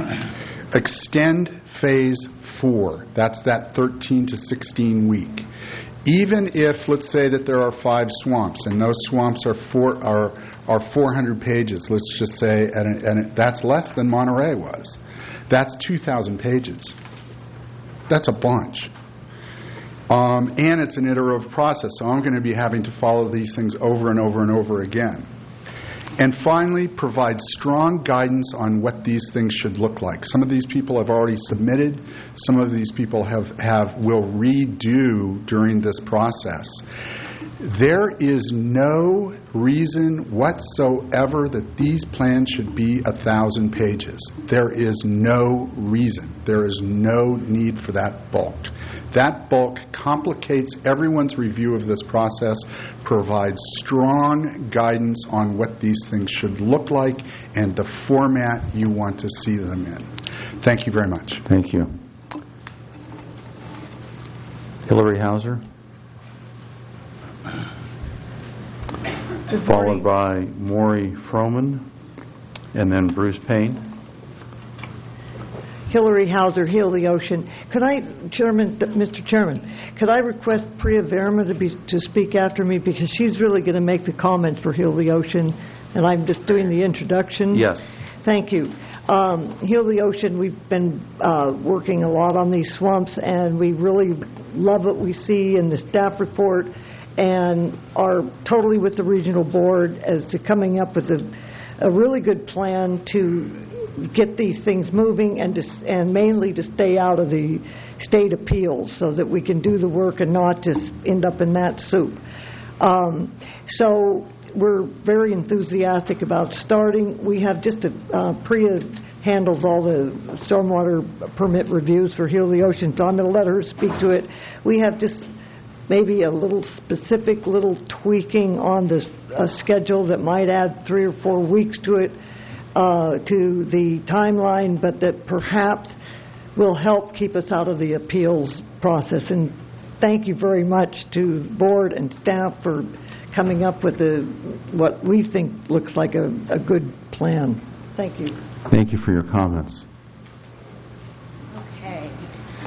Extend phase four. That's that thirteen to sixteen week. Even if, let's say that there are five swamps, and those swamps are four are are four hundred pages, let's just say, and, and that's less than Monterey was. That's two thousand pages. That's a bunch. Um, and it's an iterative process, so I'm going to be having to follow these things over and over and over again. And finally, provide strong guidance on what these things should look like. Some of these people have already submitted. Some of these people have, have will redo during this process. There is no reason whatsoever that these plans should be a thousand pages. There is no reason. There is no need for that bulk. That bulk complicates everyone's review of this process, provides strong guidance on what these things should look like and the format you want to see them in. Thank you very much. Thank you. Hillary Hauser. Followed by Maury Froman, and then Bruce Payne. Hillary Hauser, Heal the Ocean. Could I, Chairman, Mister Chairman, could I request Priya Verma to be to speak after me, because she's really going to make the comments for Heal the Ocean, and I'm just doing the introduction. Yes. Thank you. Um, Heal the Ocean, we've been uh, working a lot on these swamps, and we really love what we see in the staff report, and are totally with the regional board as to coming up with a, a really good plan to get these things moving, and to, and mainly to stay out of the state appeals so that we can do the work and not just end up in that soup. Um, so we're very enthusiastic about starting. We have just a, uh, Priya handles all the stormwater permit reviews for Heal the Ocean, so I'm going to let her speak to it. We have just maybe a little specific little tweaking on the uh, schedule that might add three or four weeks to it, uh, to the timeline, but that perhaps will help keep us out of the appeals process. And thank you very much to the board and staff for coming up with the, what we think looks like a, a good plan. Thank you. Thank you for your comments. Okay.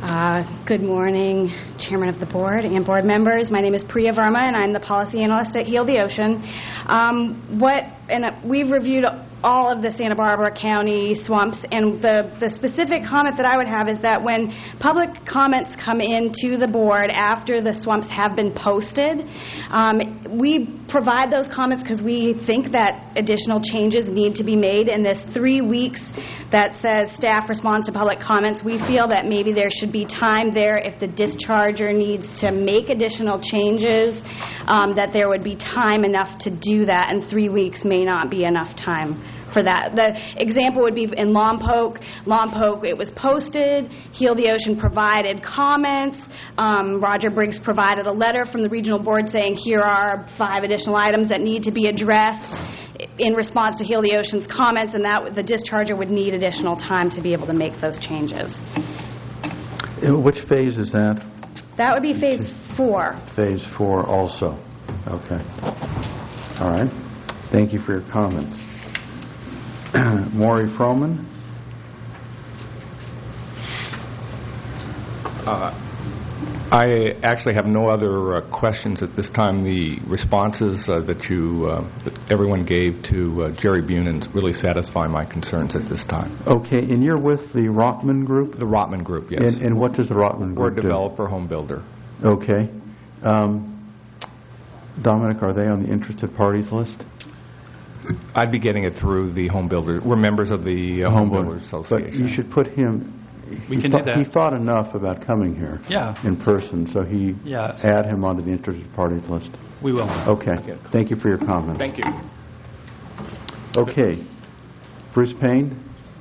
Uh, Good morning, Chairman of the Board and board members. My name is Priya Verma, and I'm the policy analyst at Heal the Ocean. Um, What, and uh, we've reviewed all of the Santa Barbara County swamps, and the, the specific comment that I would have is that when public comments come in to the board after the swamps have been posted, um, we provide those comments because we think that additional changes need to be made. In this three weeks that says staff responds to public comments, we feel that maybe there should be time there if the discharger needs to make additional changes, um, that there would be time enough to do that, and three weeks may not be enough time for that. The example would be in Lompoc. Lompoc, it was posted. Heal the Ocean provided comments. Um, Roger Briggs provided a letter from the regional board saying, here are five additional items that need to be addressed in response to Heal the Ocean's comments, and that the discharger would need additional time to be able to make those changes. In which phase is that? That would be phase four. Phase four also. Okay. All right. Thank you for your comments. Maury Froman? Uh, I actually have no other uh, questions at this time. The responses uh, that you, uh, that everyone gave to uh, Jerry Bunin really satisfy my concerns at this time. Okay, and you're with the Rotman Group? The Rotman Group, yes. And, and what does the Rotman We're Group a developer, home builder. do? Okay. Um, Dominic, are they on the interested parties list? I'd be getting it through the home builder. We're members of the uh, Home Builders Association. But you should put him... We he can thought, do that. He thought enough about coming here Yeah. in person, so he Yeah. add him onto the interested parties list. We will. Okay. Thank you for your comments. Thank you. Okay. Bruce Payne?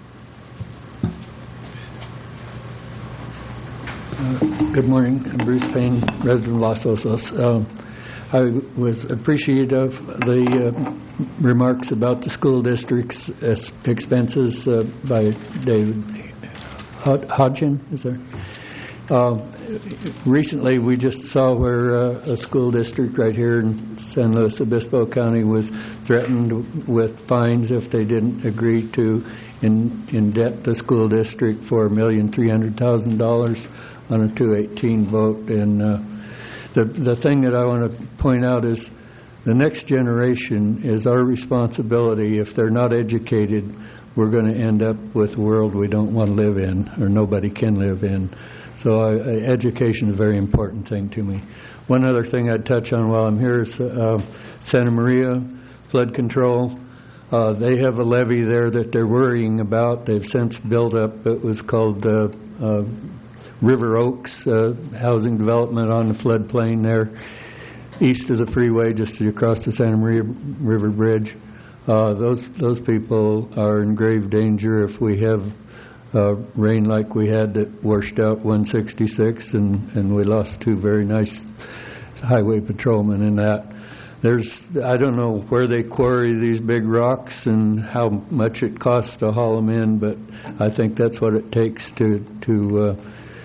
Uh, Good morning. I'm Bruce Payne, resident of Los Osos. Um, I was appreciative of the uh, remarks about the school district's uh, expenses uh, by David Hod- Hodgin, is there? Uh, recently, we just saw where uh, a school district right here in San Luis Obispo County was threatened with fines if they didn't agree to in, indebt the school district for a million three hundred thousand dollars on a two eighteen vote. And uh, the the thing that I want to point out is the next generation is our responsibility. If they're not educated, we're going to end up with a world we don't want to live in, or nobody can live in. So uh, education is a very important thing to me. One other thing I'd touch on while I'm here is uh, Santa Maria flood control. Uh, they have a levee there that they're worrying about. They've since built up, it was called uh, uh, River Oaks uh, housing development on the floodplain there, east of the freeway, just across the Santa Maria River Bridge. Uh, those those people are in grave danger if we have uh, rain like we had that washed out one sixty-six, and, and we lost two very nice highway patrolmen in that. There's I don't know where they quarry these big rocks and how much it costs to haul them in, but I think that's what it takes to to uh,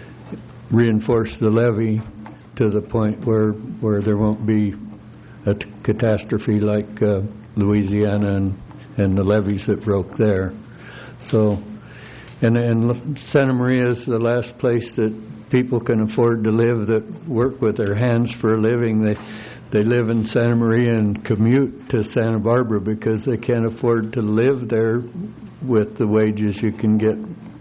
reinforce the levee to the point where where there won't be a t- catastrophe like uh, Louisiana and, and the levees that broke there. So, and, and Santa Maria is the last place that people can afford to live that work with their hands for a living. They they live in Santa Maria and commute to Santa Barbara because they can't afford to live there with the wages you can get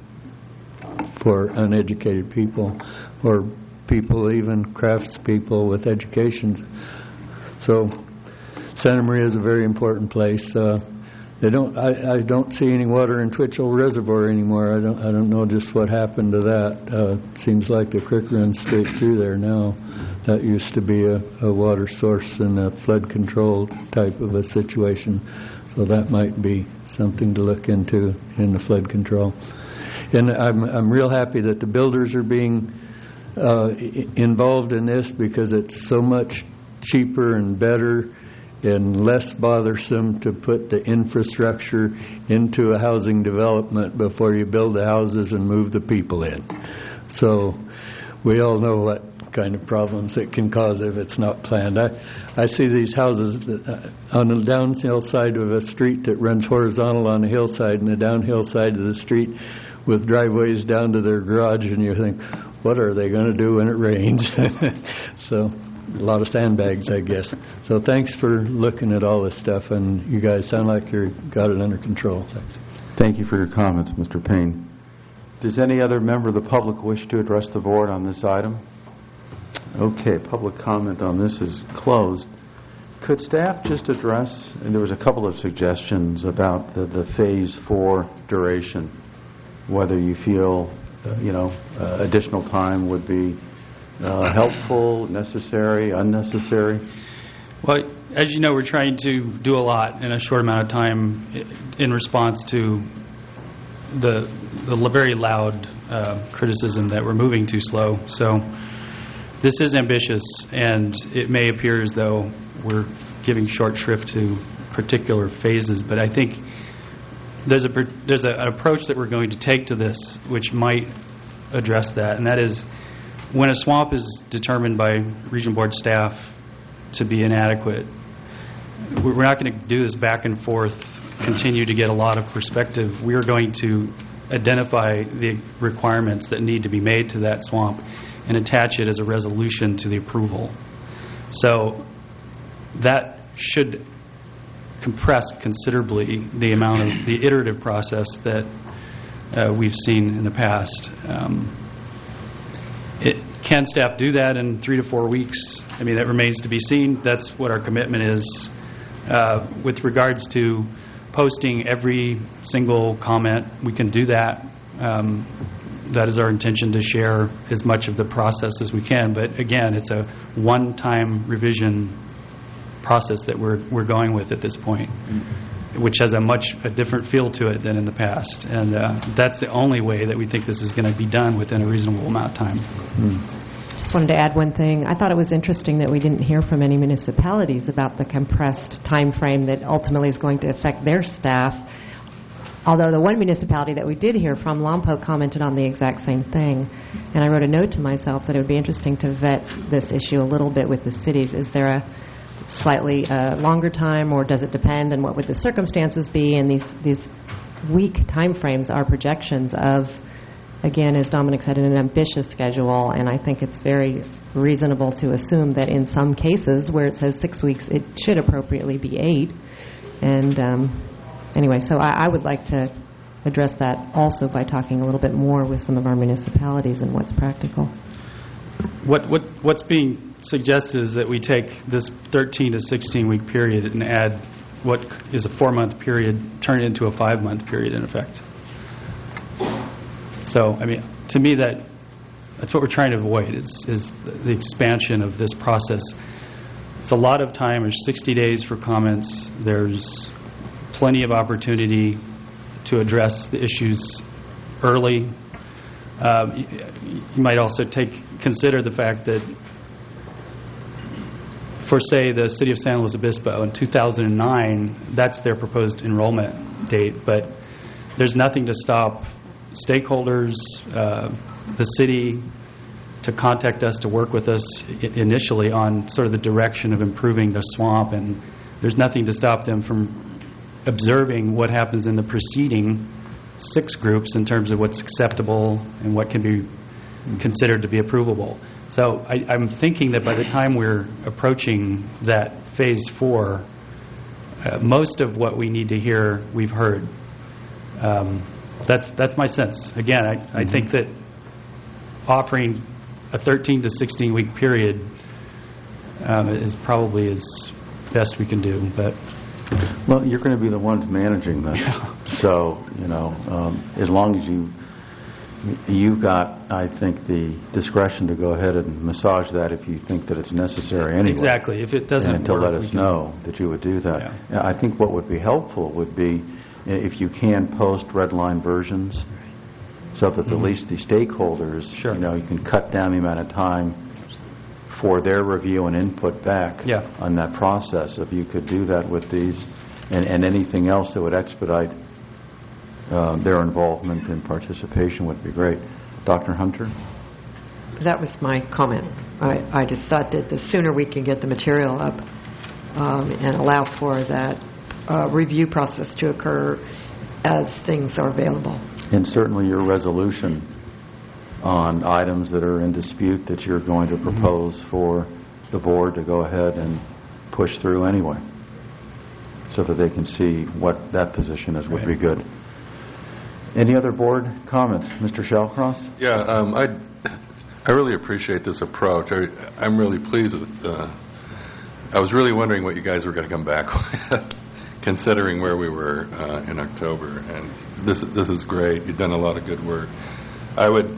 for uneducated people or people, even craftspeople with educations. So Santa Maria is a very important place. Uh, they don't. I, I don't see any water in Twitchell Reservoir anymore. I don't. I don't know just what happened to that. Uh, seems like the creek runs straight through there now. That used to be a, a water source and a flood control type of a situation. So that might be something to look into in the flood control. And I'm I'm real happy that the builders are being uh, involved in this because it's so much cheaper and better and less bothersome to put the infrastructure into a housing development before you build the houses and move the people in. So we all know what kind of problems it can cause if it's not planned. I, I see these houses that, uh, on the downhill side of a street that runs horizontal on the hillside and the downhill side of the street with driveways down to their garage, and you think, what are they going to do when it rains? So a lot of sandbags, I guess. So thanks for looking at all this stuff, and you guys sound like you got it under control. Thanks. Thank you for your comments, Mister Payne. Does any other member of the public wish to address the board on this item? Okay, public comment on this is closed. Could staff just address, and there was a couple of suggestions about the, the phase four duration, whether you feel, uh, you know, uh, additional time would be uh, helpful, necessary, unnecessary? Well, as you know, we're trying to do a lot in a short amount of time in response to the, the very loud uh, criticism that we're moving too slow. So this is ambitious, and it may appear as though we're giving short shrift to particular phases, but I think there's a there's a, an approach that we're going to take to this which might address that, and that is when a swamp is determined by Region Board staff to be inadequate, we're not going to do this back and forth, continue to get a lot of perspective. We are going to identify the requirements that need to be made to that swamp and attach it as a resolution to the approval. So that should compress considerably the amount of the iterative process that uh, we've seen in the past. Um, it, can staff do that in three to four weeks? I mean, that remains to be seen. That's what our commitment is. Uh, with regards to posting every single comment, we can do that. Um, that is our intention, to share as much of the process as we can. But again, it's a one-time revision process that we're we're going with at this point, mm-hmm. which has a much a different feel to it than in the past. And uh, that's the only way that we think this is going to be done within a reasonable amount of time. Mm. Just wanted to add one thing. I thought it was interesting that we didn't hear from any municipalities about the compressed time frame that ultimately is going to affect their staff. Although the one municipality that we did hear from, Lompoc, commented on the exact same thing. And I wrote a note to myself that it would be interesting to vet this issue a little bit with the cities. Is there a slightly uh, longer time, or does it depend, and what would the circumstances be? And these, these week time frames are projections of, again, as Dominic said, an ambitious schedule. And I think it's very reasonable to assume that in some cases where it says six weeks, it should appropriately be eight. And um, Anyway, so I, I would like to address that also by talking a little bit more with some of our municipalities and what's practical. What what what's being suggested is that we take this thirteen to sixteen week period and add what is a four month period, turn it into a five month period in effect. So, I mean, to me, that that's what we're trying to avoid is is the expansion of this process. It's a lot of time. There's sixty days for comments. There's plenty of opportunity to address the issues early. Uh, you, you might also take consider the fact that for, say, the city of San Luis Obispo in two thousand nine, that's their proposed enrollment date, but there's nothing to stop stakeholders, uh, the city, to contact us, to work with us I- initially on sort of the direction of improving the swamp, and there's nothing to stop them from observing what happens in the preceding six groups in terms of what's acceptable and what can be considered to be approvable. So I, I'm thinking that by the time we're approaching that phase four, uh, most of what we need to hear, we've heard. Um, that's that's my sense. Again, I, mm-hmm. I think that offering a thirteen to sixteen week period um, is probably as best we can do, but. Well, you're going to be the ones managing this. Yeah. So, you know, um, as long as you, you've got, I think, the discretion to go ahead and massage that if you think that it's necessary anyway. Exactly. If it doesn't and to work, let us know that you would do that. Yeah. I think what would be helpful would be if you can post red line versions so that mm-hmm. at least the stakeholders, sure. you know, you can cut down the amount of time for their review and input back yeah. on that process. If you could do that with these and, and anything else that would expedite uh, their involvement and participation would be great. Doctor Hunter? That was my comment. I, I just thought that the sooner we can get the material up um, and allow for that uh, review process to occur as things are available. And certainly your resolution on items that are in dispute that you're going to propose for the board to go ahead and push through anyway, so that they can see what that position is, would be good. Any other board comments? Mister Shallcross? Yeah, um, I I really appreciate this approach. I, I'm really pleased with, uh, I was really wondering what you guys were going to come back with, considering where we were uh, in October. And this this is great. You've done a lot of good work. I would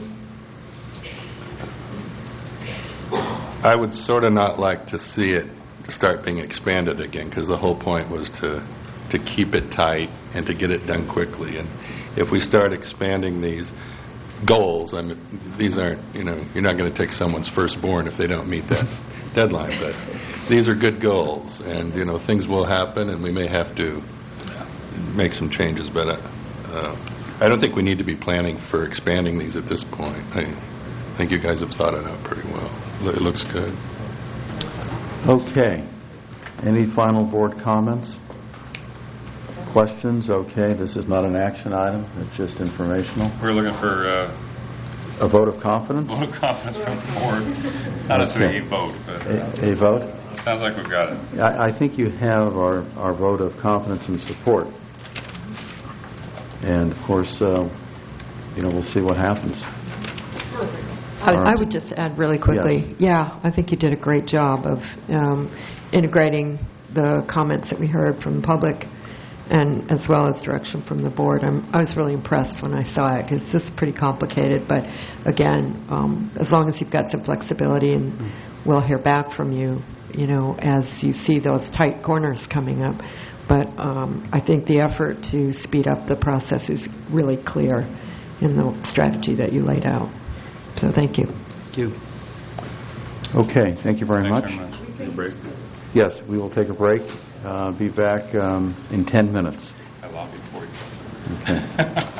I would sort of not like to see it start being expanded again, because the whole point was to to keep it tight and to get it done quickly. And if we start expanding these goals, I mean, these aren't, you know, you're not going to take someone's firstborn if they don't meet that deadline, but these are good goals, and, you know, things will happen, and we may have to make some changes, but uh, uh, I don't think we need to be planning for expanding these at this point. I think you guys have thought it out pretty well. It looks good. Okay. Any final board comments? Questions? Okay, this is not an action item. It's just informational. We're looking for uh, a vote of confidence? vote of confidence from the board. Not necessarily a vote, but a, a vote? It sounds like we've got it. I, I think you have our, our vote of confidence and support. And, of course, uh, you know, we'll see what happens. I, I would just add really quickly, Yes. yeah, I think you did a great job of um, integrating the comments that we heard from the public, and as well as direction from the board. I'm, I was really impressed when I saw it, because this is pretty complicated, but again, um, as long as you've got some flexibility, and we'll hear back from you, you know, as you see those tight corners coming up. But um, I think the effort to speed up the process is really clear in the strategy that you laid out. So thank you. Thank you. Okay, thank you very Thanks much. very much. Yes, we will take a break. Uh, be back um, in ten minutes. I lobbied for you. Okay.